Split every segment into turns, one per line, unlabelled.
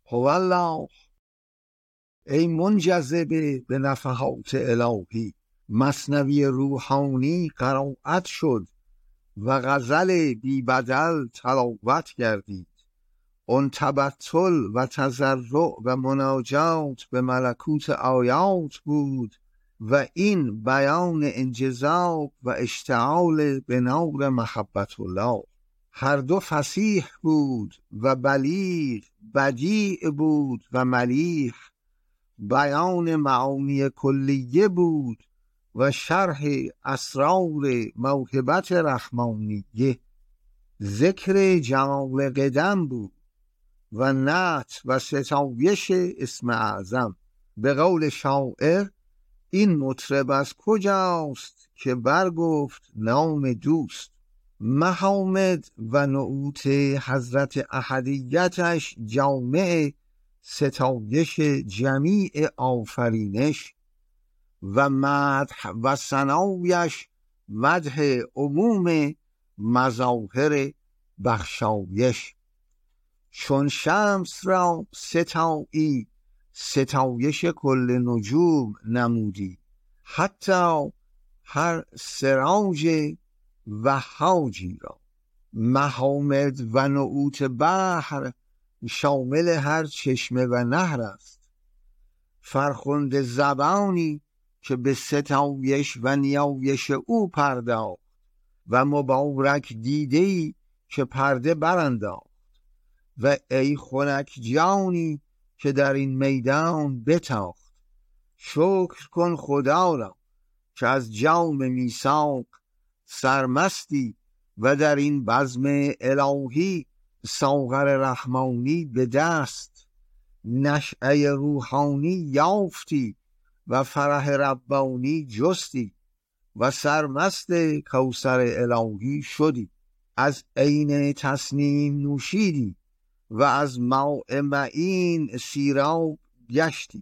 هو الله. ای منجذب به نفحات الهی، مثنوی روحانی قرائت شد و غزل بی بدل تلاوت گردید. اون تبتل و تضرع و مناجات به ملکوت آیات بود و این بیان انجذاب و اشتعال به نور محبت الله. هر دو فصیح بود و بلیغ، بدیع بود و ملیح. بیان معانی کلیه بود و شرح اسرار موهبت رحمانیه. ذکر جمال قدم بود و نعت و ستایش اسم اعظم. به قول شاعر این مطرب از کجاست که برگفت نام دوست. محامد و نعوت حضرت احدیتش جامع ستایش جمیع آفرینش و مدح و ثنایش مدح عموم مظاهر بخشایش. چون شمس را ستایی ستایش کل نجوم نمودی، حتی هر سراج وهاجی را. محامد و نعوت بحر شامل هر چشمه و نهر است. فرخنده زبانی که به ستایش و نیایش او پرداخت و مبارک دیده‌ای که پرده برانداخت. و ای خنک جانی که در این میدان بتاخت. شکر کن خدا را که از جام میثاق سرمستی و در این بزم الهی ساغر رحمانی به دست. نشأه روحانی یافتی و فرح ربانی جستی و سرمست کوثر الهی شدی. از عین تسنیم نوشیدی و از ماء معین سیراب گشتی.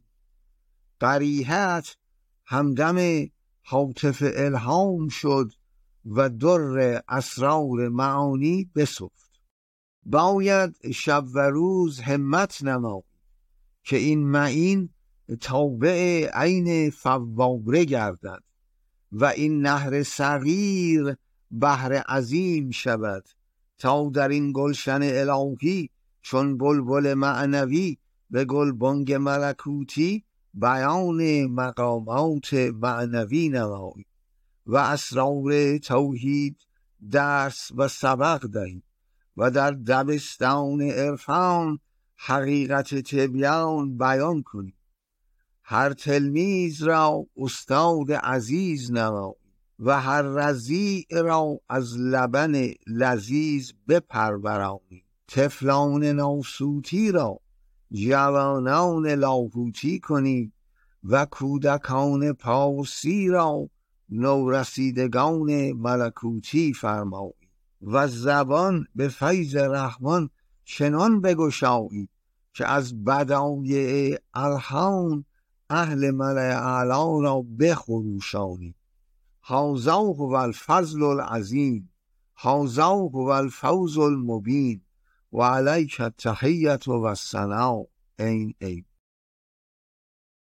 قریحت همدم هاتف الهام شد و در اسرار معانی بسفت. باید شب و روز همت نمایی که این معین تابع عین فواره گردد و این نهر صغیر بحر عظیم شود، تا در این گلشن الهی چون بلبل معنوی به گلبانگ ملکوتی بیان مقامات معنوی نمایی و اسرار توحید درس و سبق دهی و در دبستان عرفان حقیقت تبیان بیان کنی. هر تلمیذ را استاد عزیز نمایی و هر رضیع را از لبن لذیذ بپرورانی. طفلان ناسوتی را جوانان لاهوتی کنی و کودکان پارسی را نورسیدگان ملکوتی فرمایی و زبان به فیض رحمان چنان بگشایی که از بدایع الهام اهل ملأ اعلی را بخروشانی. هذا هو الفضل العظیم، هذا هو الفوز المبین و علیک التحیة و الثناء. این